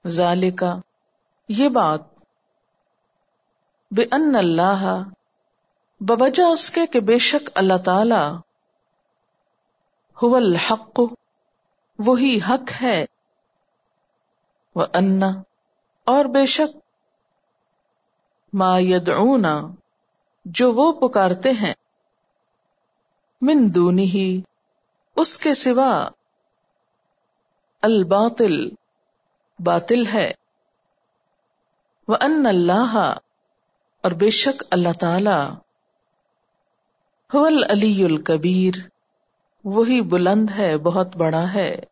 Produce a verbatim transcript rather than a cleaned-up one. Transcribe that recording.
ज़ालिका ये बात, बिअन्न अल्लाह बवजह उसके कि बेशक अल्लाह ताला हुवल हक़ वही हक है, व अन्ना और बेशक मा यदऊना जो वो पुकारते हैं, मिन दूनिही उसके सिवा, अल बातिल बातिल है, व अन्ना अल्लाह और बेशक अल्लाह ताला हुवल अलीयुल कबीर वही बुलंद है बहुत बड़ा है।